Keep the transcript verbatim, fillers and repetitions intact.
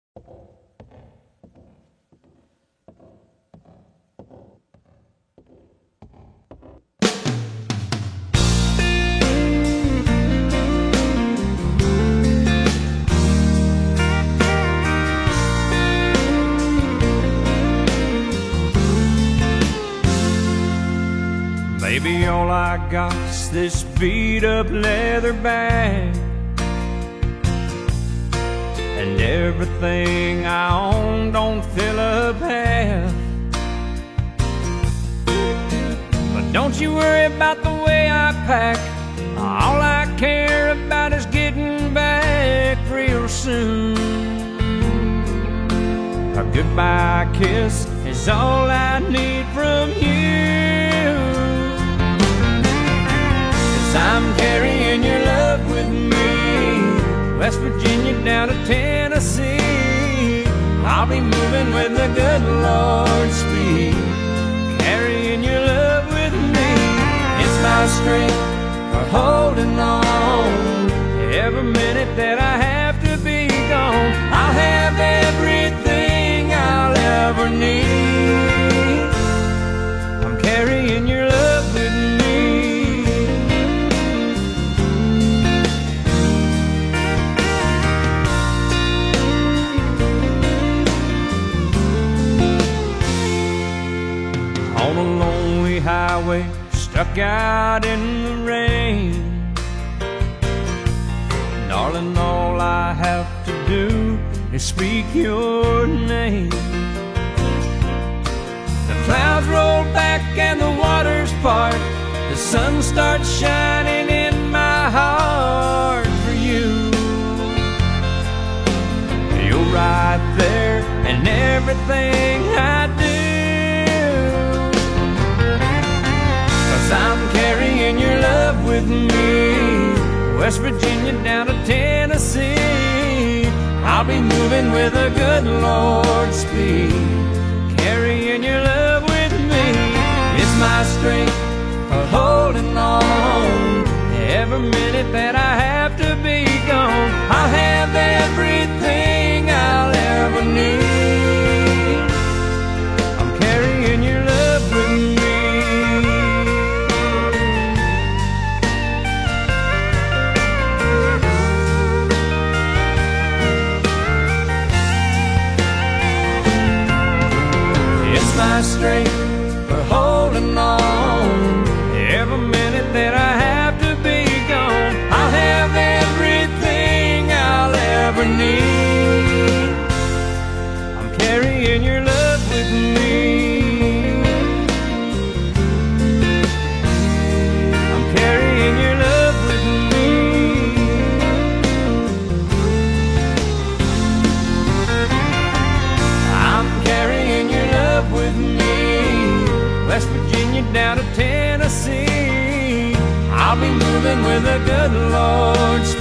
Baby, all I got's this beat-up leather bag, and everything I own don't fill up half. But don't you worry about the way I pack. All I care about is getting back real soon. A goodbye kiss is all I need from you. I'm carrying your love with me, West Virginia down to Tennessee. I'll be moving with the good Lord's speed, carrying your love with me. It's my strength for holding on. Every minute that I have to be gone, I'll have everything I'll ever need. I'm carrying your love with me. On a lonely highway, stuck out in the rain, darling, all I have to do is speak your name. The clouds roll back and the waters part, the sun starts shining in my heart for you. You're right there in everything I do. I'm carrying your love with me, West Virginia down to Tennessee. I'll be moving with a good Lord's speed, carrying your love with me. It's my strength for holding on. Every minute that I have to be gone, I'll have everything I'll ever need. I'm carrying your love with me. My strength for holding on. Every minute that I have to be gone, I'll have everything I'll ever need. I'm carrying your love with me. I'm carrying your love with me. I'm carrying your love with me, West Virginia down to Tennessee. I'll be moving with a good Lord's